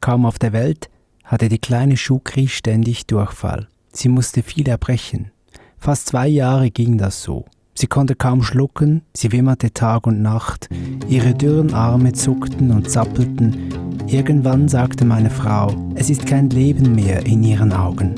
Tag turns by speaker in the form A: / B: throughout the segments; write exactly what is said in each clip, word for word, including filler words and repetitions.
A: Kaum auf der Welt hatte die kleine Shukri ständig Durchfall. Sie musste viel erbrechen. Fast zwei Jahre ging das so. Sie konnte kaum schlucken, sie wimmerte Tag und Nacht. Ihre dürren Arme zuckten und zappelten. Irgendwann sagte meine Frau, es ist kein Leben mehr in ihren Augen.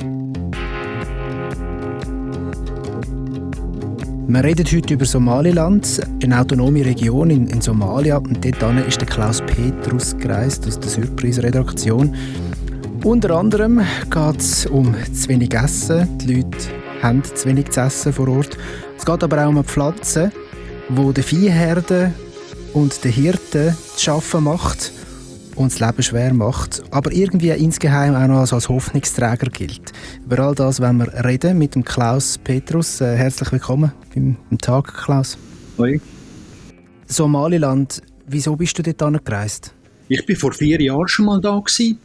A: Wir reden heute über Somaliland, eine autonome Region in, in Somalia. Und dort ist der Klaus Petrus gereist aus der Surprise-Redaktion. Unter anderem geht es um zu wenig Essen. Die Leute haben zu wenig zu essen vor Ort. Es geht aber auch um Pflanzen, wo der Viehherde und der Hirte zu arbeiten macht und das Leben schwer macht, aber irgendwie insgeheim auch noch als Hoffnungsträger gilt. Über all das wollen wir reden mit dem Klaus Petrus. Äh, herzlich willkommen beim, beim Tag, Klaus.
B: Hoi.
A: Somaliland, wieso bist du dort hingereist?
B: Ich war vor vier Jahren schon mal da gewesen.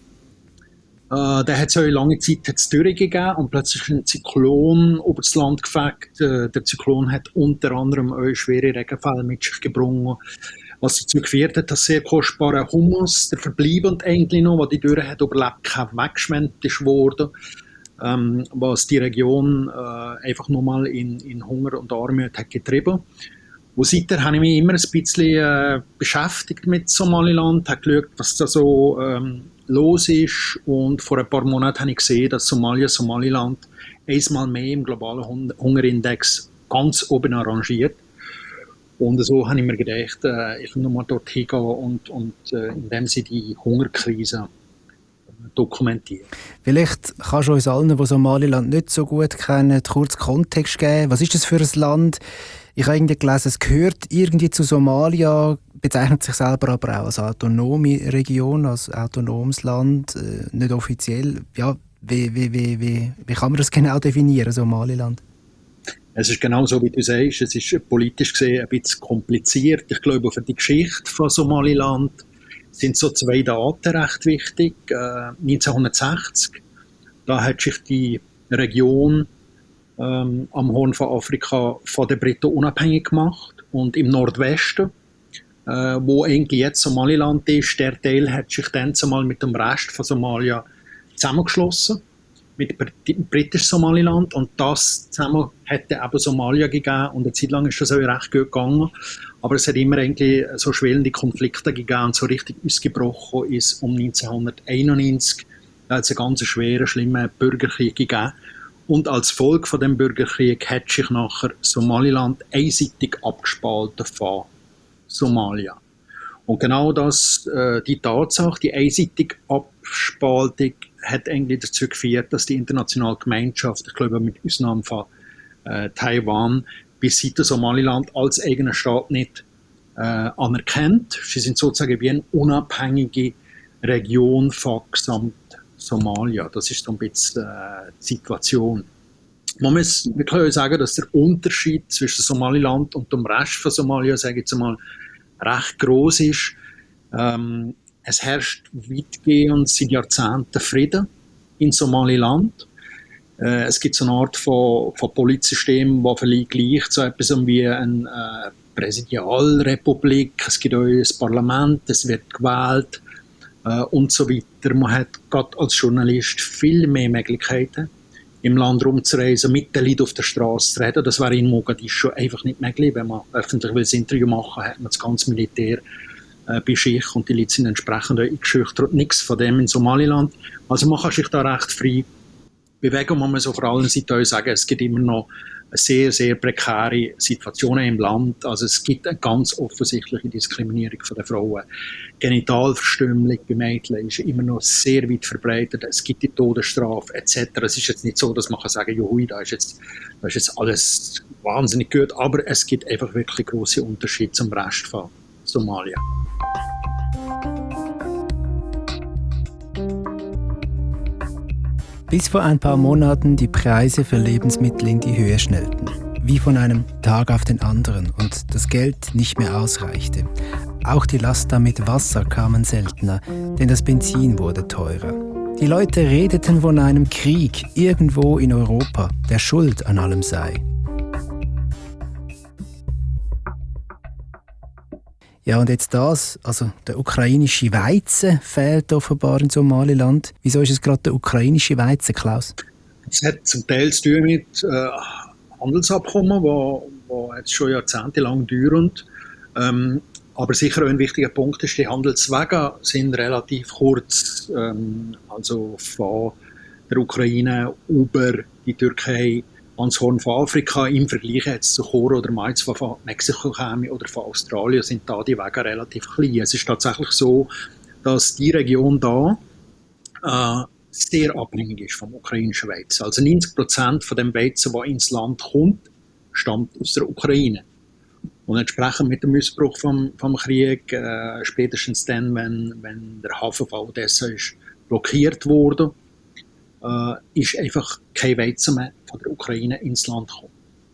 B: Äh, da hat es eine lange Zeit hat's Dürre gegeben und plötzlich ein Zyklon über das Land gefegt. Äh, der Zyklon hat unter anderem auch schwere Regenfälle mit sich gebracht, was dazu geführt hat, dass sehr kostbarer Humus, der verbleibend eigentlich noch, der die Dürre hat überlebt, kein weggeschwemmt ist worden, ähm, was die Region äh, einfach nochmal in, in Hunger und Armut hat getrieben. Und seither habe ich mich immer ein bisschen äh, beschäftigt mit Somaliland, habe geschaut, was da so ähm, los ist, und vor ein paar Monaten habe ich gesehen, dass Somalia, Somaliland einmal mehr im globalen Hungerindex ganz oben arrangiert. Und so habe ich mir gedacht, äh, ich will nochmal dorthin gehen und, und äh, in dem Sinne die Hungerkrise dokumentieren.
A: Vielleicht kannst du uns allen, die Somaliland nicht so gut kennen, kurz Kontext geben. Was ist das für ein Land? Ich habe irgendwie gelesen, es gehört irgendwie zu Somalia, bezeichnet sich selber aber auch als autonome Region, als autonomes Land, äh, nicht offiziell. Ja, wie, wie, wie, wie, wie kann man das genau definieren, Somaliland?
B: Es ist genau so, wie du sagst, es ist politisch gesehen ein bisschen kompliziert. Ich glaube, für die Geschichte von Somaliland sind so zwei Daten recht wichtig. Äh, neunzehnhundertsechzig, da hat sich die Region ähm, am Horn von Afrika von den Briten unabhängig gemacht, und im Nordwesten, äh, wo eigentlich jetzt Somaliland ist, der Teil hat sich dann zumal mit dem Rest von Somalia zusammengeschlossen, mit britisch Somaliland, und das zusammen hätte eben Somalia gegeben, und eine Zeit lang ist das auch recht gut gegangen, aber es hat immer eigentlich so schwelende Konflikte gegeben, und so richtig ausgebrochen ist um neunzehnhunderteinundneunzig, da hat es einen ganz schweren, schlimmen Bürgerkrieg gegeben, und als Folge von dem Bürgerkrieg hat sich nachher Somaliland einseitig abgespalten von Somalia. Und genau das, äh, die Tatsache, die einseitige Abspaltung, hat eigentlich dazu geführt, dass die internationale Gemeinschaft, ich glaube mit Ausnahme von äh, Taiwan, bis heute Somaliland als eigenen Staat nicht äh, anerkennt. Sie sind sozusagen wie eine unabhängige Region von gesamt Somalia. Das ist so ein bisschen äh, die Situation. Man muss, wir können sagen, dass der Unterschied zwischen Somaliland und dem Rest von Somalia, sage ich jetzt mal, recht groß ist. Ähm, Es herrscht weitgehend seit Jahrzehnten Frieden in Somaliland. Äh, es gibt so eine Art von, von Politsystem, das vielleicht gleicht so etwas wie eine äh, Präsidialrepublik. Es gibt auch ein Parlament, es wird gewählt äh, und so weiter. Man hat gerade als Journalist viel mehr Möglichkeiten, im Land rumzureisen, mit den Leuten auf der Straße zu reden. Das wäre in Mogadischu einfach nicht möglich. Wenn man öffentlich ein Interview machen will, hat man das ganze Militär bei sich, und die Leute sind entsprechend eingeschüchtert. Nichts von dem in Somaliland. Also man kann sich da recht frei bewegen. Man muss auf der anderen Seite auch sagen, es gibt immer noch sehr, sehr prekäre Situationen im Land. Also es gibt eine ganz offensichtliche Diskriminierung von den Frauen. Genitalverstümmelung bei Mädchen ist immer noch sehr weit verbreitet. Es gibt die Todesstrafe et cetera. Es ist jetzt nicht so, dass man kann sagen, juhui, da ist jetzt, da ist jetzt alles wahnsinnig gut. Aber es gibt einfach wirklich grosse Unterschiede zum Rest von Somalia.
A: Bis vor ein paar Monaten die Preise für Lebensmittel in die Höhe schnellten, wie von einem Tag auf den anderen, und das Geld nicht mehr ausreichte. Auch die Laster mit Wasser kamen seltener, denn das Benzin wurde teurer. Die Leute redeten von einem Krieg irgendwo in Europa, der schuld an allem sei. Ja, und jetzt das, also der ukrainische Weizen fehlt offenbar in Somaliland. Wieso ist es gerade der ukrainische Weizen, Klaus?
B: Es hat zum Teil zu tun mit äh, Handelsabkommen, die jetzt schon jahrzehntelang dauern. Ähm, aber sicher auch ein wichtiger Punkt ist, die Handelswege sind relativ kurz. Ähm, also von der Ukraine über die Türkei ans Horn von Afrika im Vergleich jetzt zu Koro oder Mais von Mexiko käme oder von Australien sind da die Wege relativ klein. Es ist tatsächlich so, dass die Region da äh, sehr abhängig ist vom ukrainischen Weizen. Also neunzig Prozent von dem Weizen, der ins Land kommt, stammt aus der Ukraine. Und entsprechend mit dem Missbrauch vom, vom Krieg, äh, spätestens dann, wenn, wenn der Hafen von Odessa ist blockiert wurde, äh, ist einfach kein Weizen mehr von der Ukraine ins Land gekommen.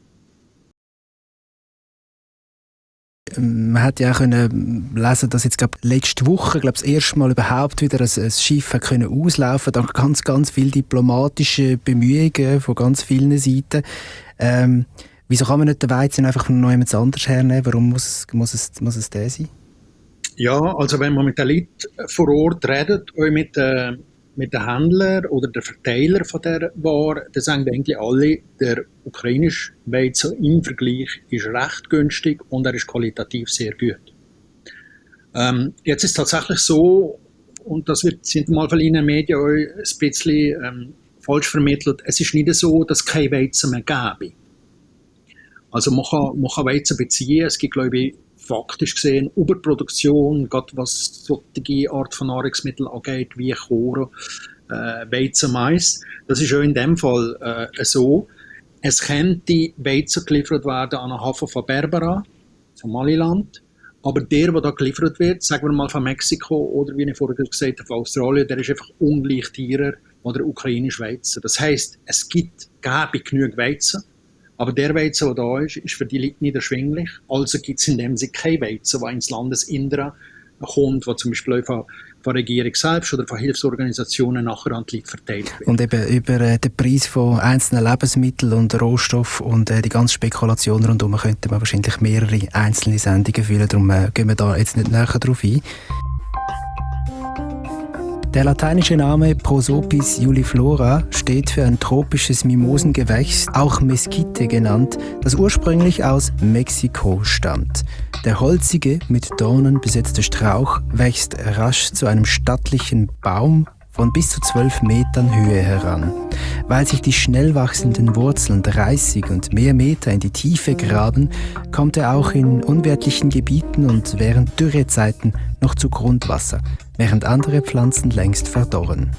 A: Man hat ja auch können lesen, dass jetzt glaub, letzte Woche glaub, das erste Mal überhaupt wieder ein, ein Schiff hat können auslaufen konnte. Da ganz, ganz viele diplomatische Bemühungen von ganz vielen Seiten. Ähm, wieso kann man nicht den Weizen einfach von jemand anders hernehmen? Warum muss es, muss es, muss es der sein?
B: Ja, also wenn man mit den Leuten vor Ort redet, auch mit den, mit den Händlern oder den Verteilern von der Ware, dann sagen eigentlich alle, der ukrainische Weizen im Vergleich ist recht günstig und er ist qualitativ sehr gut. Ähm, jetzt ist es tatsächlich so, und das wird sind mal von Ihnen Medien auch ein bisschen ähm, falsch vermittelt, es ist nicht so, dass es kein Weizen mehr gäbe. Also man kann, man kann Weizen beziehen, es gibt glaube ich faktisch gesehen Überproduktion, gerade was solche Art von Nahrungsmitteln angeht, wie Koro, äh, Weizen, Mais. Das ist auch in dem Fall äh, so. Es könnte Weizen geliefert werden an den Hafen von Berbera, Somaliland, aber der, der da geliefert wird, sagen wir mal von Mexiko oder wie ich vorher gesagt habe, von Australien, der ist einfach ungleich teurer als der ukrainische Weizen. Das heisst, es gibt, gäbe genug Weizen, aber der Weizen, der da ist, ist für die Leute nicht erschwinglich. Also gibt es in dem Sinne kein Weizen, der ins Landesinnere kommt, was zum Beispiel von, von der Regierung selbst oder von Hilfsorganisationen nachher an die Leute verteilt wird.
A: Und eben über äh, den Preis von einzelnen Lebensmitteln und Rohstoffen und äh, die ganze Spekulation rundherum könnte man wahrscheinlich mehrere einzelne Sendungen führen. Darum äh, gehen wir da jetzt nicht näher drauf ein. Der lateinische Name Prosopis juliflora steht für ein tropisches Mimosengewächs, auch Mesquite genannt, das ursprünglich aus Mexiko stammt. Der holzige, mit Dornen besetzte Strauch wächst rasch zu einem stattlichen Baum von bis zu zwölf Metern Höhe heran. Weil sich die schnell wachsenden Wurzeln dreißig und mehr Meter in die Tiefe graben, kommt er auch in unwirtlichen Gebieten und während Dürrezeiten noch zu Grundwasser, während andere Pflanzen längst verdorren.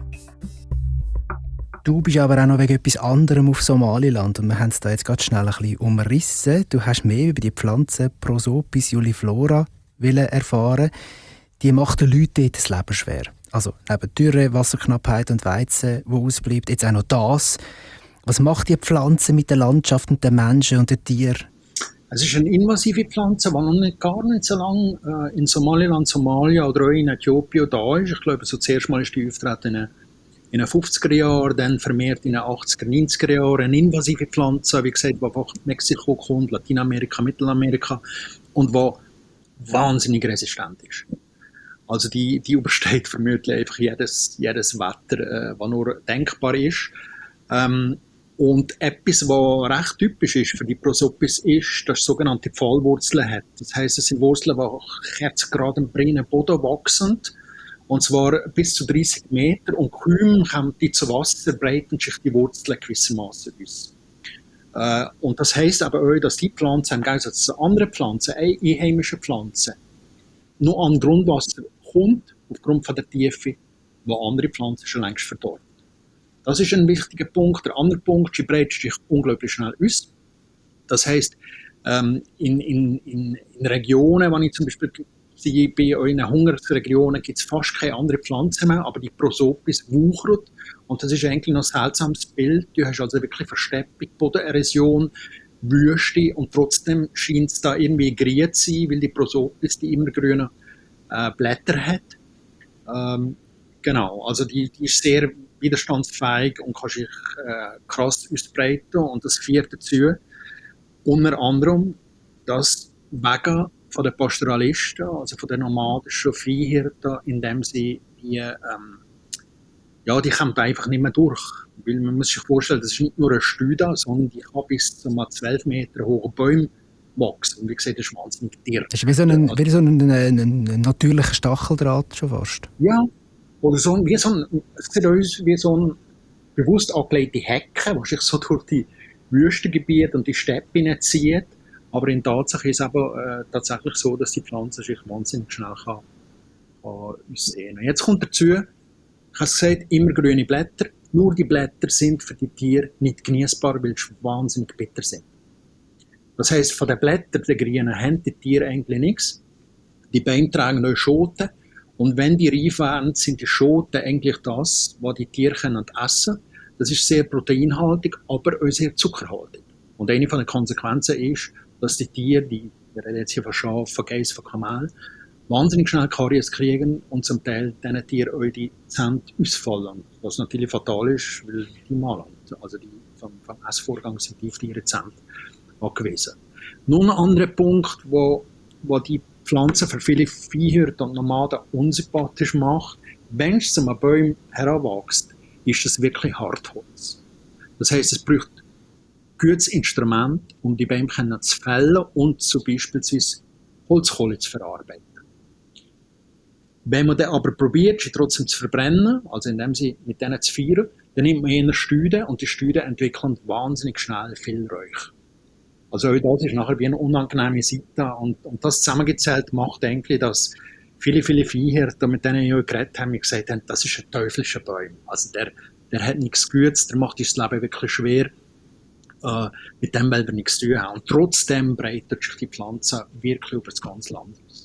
A: Du bist aber auch noch wegen etwas anderem auf Somaliland und wir haben es da jetzt gerade schnell ein bisschen umrissen. Du hast mehr über die Pflanze Prosopis juliflora erfahren. Die macht den Leuten dort das Leben schwer. Also neben Dürre, Wasserknappheit und Weizen, wo ausbleibt, jetzt auch noch das. Was macht die Pflanze mit der Landschaft und den Menschen und den Tieren?
B: Es ist eine invasive Pflanze, die noch nicht, gar nicht so lange äh, in Somaliland, Somalia oder auch in Äthiopien da ist. Ich glaube, so zuerst mal ist die auftreten in, in den fünfziger Jahren, dann vermehrt in den achtziger, neunziger Jahren. Eine invasive Pflanze, wie gesagt, die von Mexiko kommt, Lateinamerika, Mittelamerika und die wahnsinnig resistent ist. Also die, die übersteht vermutlich einfach jedes, jedes Wetter, äh, was nur denkbar ist. Ähm, und etwas, was recht typisch ist für die Prosopis, ist, dass es sogenannte Pfahlwurzeln hat. Das heisst, es sind Wurzeln, die gerade im brennenden Boden wachsen. Und zwar bis zu dreißig Meter. Und kaum kommen die zu Wasser, breiten sich die Wurzeln gewissermaßen aus. Äh, und das heisst aber auch, dass die Pflanzen, im Gegensatz zu anderen Pflanzen, einheimischen Pflanzen, nur an Grundwasser kommt, aufgrund von der Tiefe, wo andere Pflanzen schon längst verdorben. Das ist ein wichtiger Punkt. Der andere Punkt, sie breitet sich unglaublich schnell aus. Das heisst, ähm, in, in, in, in Regionen, wenn ich zum Beispiel bei in Hungersregionen gibt es fast keine anderen Pflanzen mehr, aber die Prosopis wuchert. Und das ist eigentlich noch ein seltsames Bild. Du hast also wirklich Versteppung, Bodenerosion, Wüste und trotzdem scheint es da irgendwie grün zu sein, weil die Prosopis die immergrünen äh, Blätter hat. Ähm, genau, also die, die ist sehr widerstandsfähig und kann sich äh, krass ausbreiten und das führt dazu, unter anderem, dass wegen von den Pastoralisten, also von den nomadischen Viehhirten, indem sie die, ähm, ja, die kommen einfach nicht mehr durch. Weil man muss sich vorstellen, das ist nicht nur ein Stüde, sondern die kann bis zu zwölf Meter hohen Bäumen wachsen. Und wie gesagt, das ist wahnsinnig dicht.
A: Das ist wie so ein, wie so ein, ein, ein natürlicher Stacheldraht schon fast.
B: Ja, oder so, wie so ein, es sieht aus wie so ein bewusst angelegte Hecke, die sich so durch die Wüstengebiete und die Steppe zieht. Aber in Tatsache ist es aber äh, tatsächlich so, dass die Pflanze sich wahnsinnig schnell kann, kann aussehen kann. Jetzt kommt dazu, ich habe es gesagt, immer grüne Blätter. Nur die Blätter sind für die Tiere nicht genießbar, weil sie wahnsinnig bitter sind. Das heisst, von den Blättern, den grünen, haben die Tiere eigentlich nichts. Die Bäume tragen neue Schoten. Und wenn die reif werden, sind die Schoten eigentlich das, was die Tiere können essen können. Das ist sehr proteinhaltig, aber auch sehr zuckerhaltig. Und eine von den Konsequenzen ist, dass die Tiere, die, wir reden jetzt hier von Schaf, von Geiss, von Kamel, wahnsinnig schnell Karies kriegen und zum Teil diesen Tieren auch die Zähne ausfallen. Was natürlich fatal ist, weil die malen. Also die, vom, vom Essvorgang sind die auf ihre Zähne angewiesen. Nun ein anderer Punkt, wo, wo die Pflanzen für viele Viehhirten und Nomaden unsympathisch macht, wenn es zu einem Baum heranwächst, ist es wirklich Hartholz. Das heisst, es braucht gutes Instrument, um die Bäume zu fällen und zum Beispiel Holzkohle zu verarbeiten. Wenn man dann aber probiert, sie trotzdem zu verbrennen, also indem sie mit denen zu feiern, dann nimmt man eher Stüde und die Stüde entwickeln wahnsinnig schnell viel Räuch. Also auch das ist nachher wie eine unangenehme Seite und, und das zusammengezählt macht eigentlich, dass viele, viele Viehhirten, mit denen ich auch geredet habe, gesagt haben, das ist ein teuflischer Baum. Also der, der hat nichts Gutes, der macht das Leben wirklich schwer. Äh, mit dem will er nichts zu tun haben. Und trotzdem breitet sich die Pflanze wirklich über das ganze Land aus.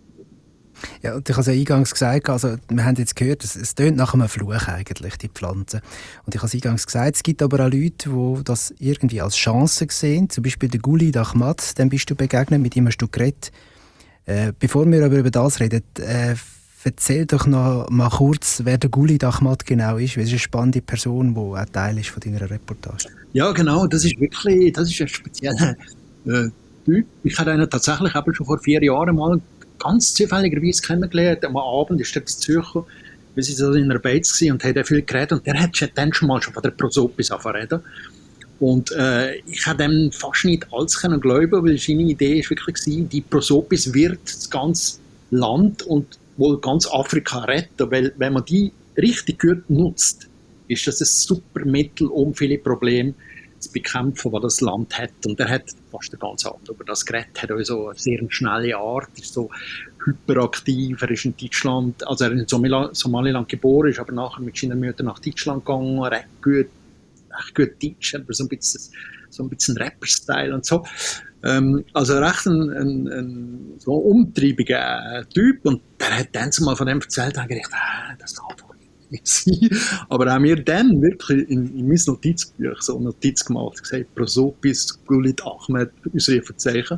A: Ja, und ich habe es ja eingangs gesagt, also wir haben jetzt gehört, es, es tönt nach einem Fluch eigentlich, die Pflanze. Und ich habe es eingangs gesagt, es gibt aber auch Leute, die das irgendwie als Chance sehen, zum Beispiel der Gulid Ahmad, dem bist du begegnet, mit ihm hast du geredet. Äh, bevor wir aber über das reden, äh, erzähl doch noch mal kurz, wer der Gulid Ahmad genau ist, weil es ist eine spannende Person, die auch Teil ist von deiner Reportage.
B: Ja, genau, das ist wirklich, das ist ein spezieller äh, Typ. Ich habe ihn tatsächlich eben schon vor vier Jahren mal ganz zufälligerweise kennengelernt. Am Abend ist er in Zürich, wir waren so in einer Beiz und haben viel geredet. Und der hat dann schon mal schon von der Prosopis angefangen. Und äh, ich habe dem fast nicht alles können glauben, weil seine Idee war wirklich, die Prosopis wird das ganze Land und wohl ganz Afrika retten. Weil wenn man die richtig gut nutzt, ist das ein super Mittel, um viele Probleme zu bekämpfen, was das Land hat. Und er hat fast den ganzen Abend über das geredet, hat auch so eine sehr schnelle Art, ist so hyperaktiv, er ist in Deutschland, also er ist in Somaliland geboren, ist aber nachher mit seiner Mutter nach Deutschland gegangen, recht gut, recht gut Deutsch, aber so ein bisschen, so ein bisschen Rapper-Style und so. Ähm, also recht ein, ein, ein so umtriebiger äh, Typ und der hat dann mal von dem erzählt und gedacht, ah, das kann doch nicht sein. Aber haben wir dann wirklich in, in mein Notizbuch so eine Notiz gemacht, gesagt, Prosopis, Gulid Ahmad, Ausrufezeichen.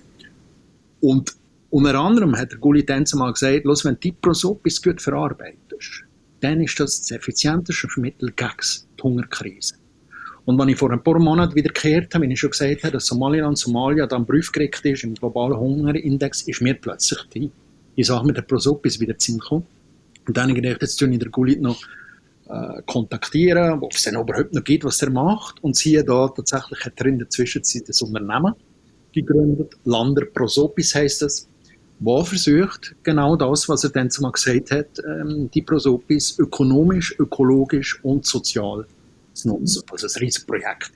B: Und unter anderem hat der Gulid dann mal gesagt, wenn du die Prosopis gut verarbeitest, dann ist das das effizienteste Mittel gegen die Hungerkrise. Und wenn ich vor ein paar Monaten wiederkehrt habe, wenn ich schon gesagt habe, dass Somaliland, Somalia dann prüfgerichtet ist im globalen Hungerindex, ist mir plötzlich die, die Sache mit der Prosopis wieder zu kommen. Und dann habe ich gedacht, jetzt tue ich den Gulid noch äh, kontaktieren, ob es denn überhaupt noch gibt, was er macht. Und siehe da, tatsächlich hat er in der Zwischenzeit ein Unternehmen gegründet, Lander Prosopis heisst es, wo versucht, genau das, was er dann zumal gesagt hat, ähm, die Prosopis ökonomisch, ökologisch und sozial zu nutzen. Also ein riesiges Projekt.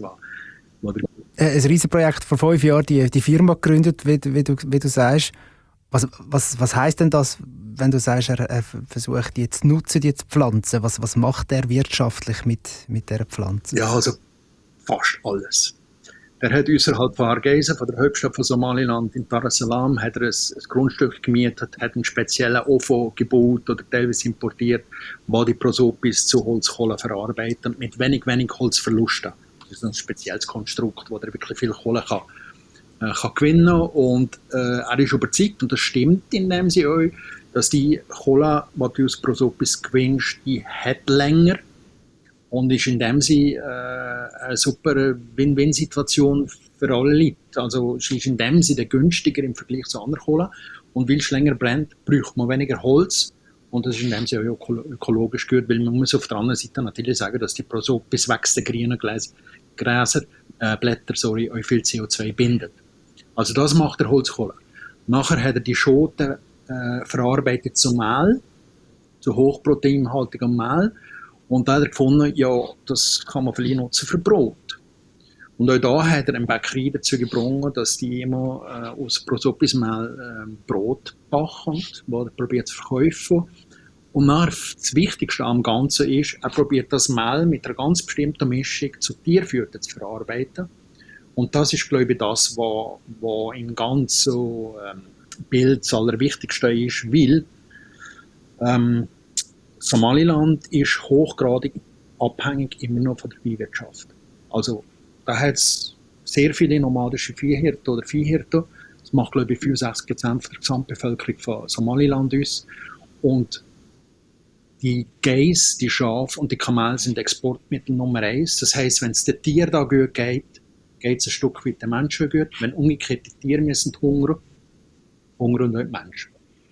A: Ein riesiges Projekt, vor fünf Jahren die, die Firma gegründet, wie, wie, du, wie du sagst. Was, was, was heisst denn das, wenn du sagst, er, er versucht, die zu nutzen, die zu pflanzen? Was, was macht er wirtschaftlich mit, mit dieser Pflanze?
B: Ja, also fast alles. Er hat außerhalb von Hargeisa, von der Hauptstadt von Somaliland, in Dar es Salaam, hat er ein, ein Grundstück gemietet, hat einen speziellen Ofen gebaut oder teilweise importiert, wo die Prosopis zu Holzkohle verarbeiten, mit wenig, wenig Holzverlusten. Das ist ein spezielles Konstrukt, wo er wirklich viel Kohle kann, äh, kann gewinnen kann. Und äh, er ist überzeugt, und das stimmt in dem Sinne auch, dass die Kohle, die du aus Prosopis gewinnst, die hat länger. und ist in dem Sinne äh, eine super Win-Win-Situation für alle Leute. Also es ist in dem Sinne günstiger im Vergleich zu anderen Kohlen. Und weil es länger brennt, braucht man weniger Holz. Und das ist in dem Sinne auch ökologisch gut, weil man muss auf der anderen Seite natürlich sagen, dass die Prosopis wächst, grüne Gräser, äh, Blätter, sorry, auch viel C O zwei bindet. Also das macht der Holzkohle. Nachher hat er die Schoten äh, verarbeitet zu Mehl, zu hochproteinhaltigem Mehl. Und da hat er gefunden, ja, das kann man vielleicht nutzen für Brot. Und auch da hat er eine Bäckerei dazu gebracht, dass die immer äh, aus Prosopismehl äh, Brot backen, wo er probiert zu verkaufen. Und dann, das Wichtigste am Ganzen ist, er probiert das Mehl mit einer ganz bestimmten Mischung zu Tierfüttern zu verarbeiten. Und das ist, glaube ich, das, was, was im ganzen ähm, Bild das Allerwichtigste ist, weil ähm, Somaliland ist hochgradig abhängig immer noch von der Viehwirtschaft. Also da hat es sehr viele nomadische Viehhirten oder Viehhirten. Das macht, glaube ich, fünfundsechzig Prozent der Gesamtbevölkerung von Somaliland aus. Und die Geiss, die Schafe und die Kamele sind Exportmittel Nummer eins. Das heisst, wenn es den Tieren da gut geht, geht es ein Stück weit den Menschen gut. Wenn umgekehrt die Tiere müssen hungern, hungern nicht die Menschen.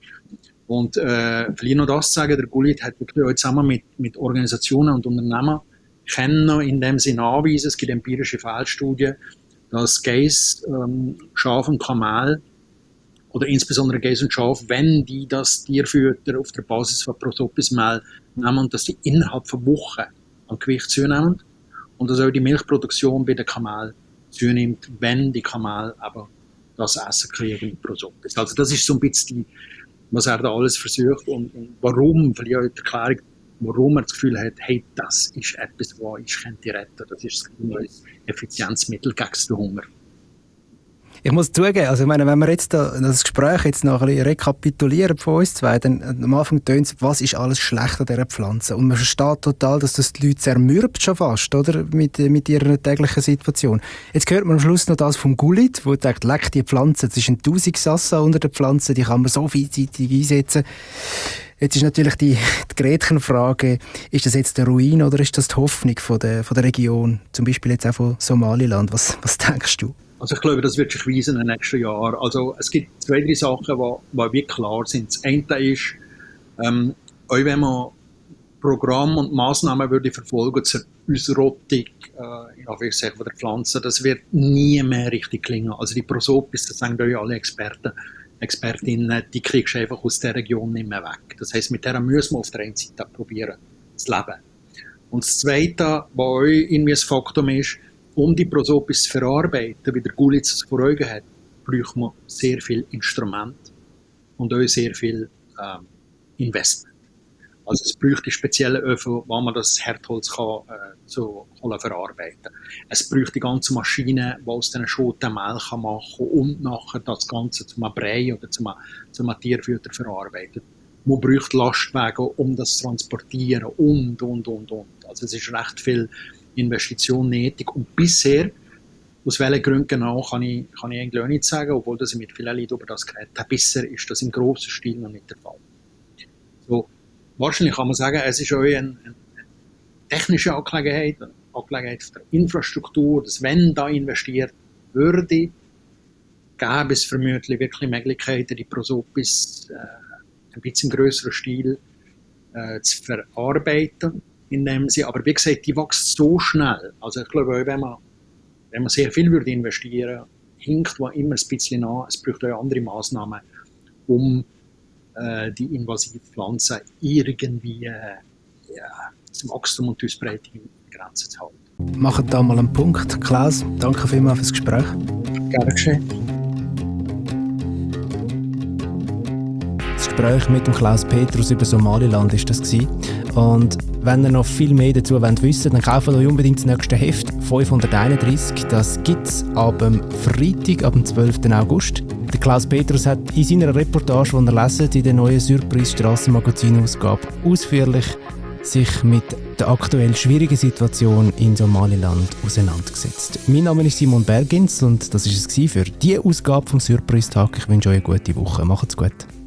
B: Und äh, vielleicht noch das zu sagen, der Gulit hat wirklich auch zusammen mit, mit Organisationen und Unternehmen können in dem Sinne anweisen, es gibt empirische Feldstudien, dass Geiss, ähm, Schaf und Kamel oder insbesondere Geiss und Schaf, wenn die das Tierfütter auf der Basis von Prosopismehl nehmen, dass die innerhalb von Wochen an Gewicht zunehmen und dass auch die Milchproduktion bei den Kamelen zunimmt, wenn die Kamel aber das Essen kriegen mit Prosopis. Also das ist so ein bisschen die, was er da alles versucht und, und warum, vielleicht auch die Erklärung, warum er das Gefühl hat, hey, das ist etwas, was ich könnte retten. Das ist ein Effizienzmittel gegen den Hunger.
A: Ich muss zugeben, also ich meine, wenn wir jetzt da, das Gespräch jetzt noch ein bisschen rekapitulieren von uns zwei, dann am Anfang tönt es, was ist alles schlecht an dieser Pflanze? Und man versteht total, dass das die Leute zermürbt schon fast, oder? Mit, mit ihrer täglichen Situation. Jetzt hört man am Schluss noch das vom Gulit, wo sagt, leck die Pflanze, das ist ein Tausigsassa unter der Pflanze, die kann man so vielseitig einsetzen. Jetzt ist natürlich die, die Gretchenfrage, ist das jetzt der Ruin oder ist das die Hoffnung von der, von der Region, zum Beispiel jetzt auch von Somaliland? Was, was denkst du?
B: Also ich glaube, das wird sich weisen in den nächsten Jahren. Also es gibt zwei, drei Sachen, die, die wirklich klar sind. Das eine ist, ähm, auch wenn man Programme und Massnahmen würde verfolgen zur Ausrottung äh, in Anführungszeichen von der Pflanze, das wird nie mehr richtig gelingen. Also die Prosopis, das sagen euch alle Experten, Expertinnen, die kriegst du einfach aus der Region nicht mehr weg. Das heisst, mit der müssen wir auf der einen Seite probieren zu leben. Und das Zweite, was euch irgendwie ein Faktum ist, um die Prosopis zu verarbeiten, wie der Gulit es vor Augen hat, braucht man sehr viel Instrument und auch sehr viel ähm, Investment. Also es braucht spezielle Öfen, wo man das Herdholz kann, äh, so kann verarbeiten kann. Es braucht die ganze Maschine, die aus diesen Schoten Mehl kann machen und nachher das Ganze zum Brei oder zum, zum Tierfütter verarbeitet. Man braucht Lastwagen, um das zu transportieren und, und, und, und. Also es ist recht viel Investition nötig. Und bisher, aus welchen Gründen genau, kann ich, kann ich eigentlich auch nicht sagen, obwohl ich mit vielen Leuten über das geredet habe. Bisher ist das im grossen Stil noch nicht der Fall. So, wahrscheinlich kann man sagen, es ist auch eine, eine technische Angelegenheit, eine Angelegenheit der Infrastruktur, dass wenn da investiert würde, gäbe es vermutlich wirklich Möglichkeiten, die Prosopis äh, ein bisschen grösseren Stil äh, zu verarbeiten. In dem sie, aber wie gesagt, die wächst so schnell. Also ich glaube, wenn man, wenn man sehr viel würde investieren würde, hinkt man immer ein bisschen an. Es braucht auch andere Massnahmen, um äh, die invasiven Pflanzen irgendwie äh, ja, das Wachstum und die Ausbreitung in Grenzen zu halten.
A: Machen da mal einen Punkt. Klaus, danke vielmals fürs Gespräch.
B: Gerne geschehen.
A: Das Gespräch mit dem Klaus Petrus über Somaliland war das gewesen. Und wenn ihr noch viel mehr dazu wollt wissen, dann kauft euch unbedingt das nächste Heft, fünfhunderteinunddreißig. Das gibt es ab dem Freitag, ab dem zwölften August. Der Klaus Petrus hat in seiner Reportage, die ihr leset, in der neuen Surprise Strassenmagazin-Ausgabe ausführlich sich mit der aktuell schwierigen Situation in Somaliland auseinandergesetzt. Mein Name ist Simon Bergins und das war es für diese Ausgabe vom Surprise-Tag. Ich wünsche euch eine gute Woche. Macht's gut.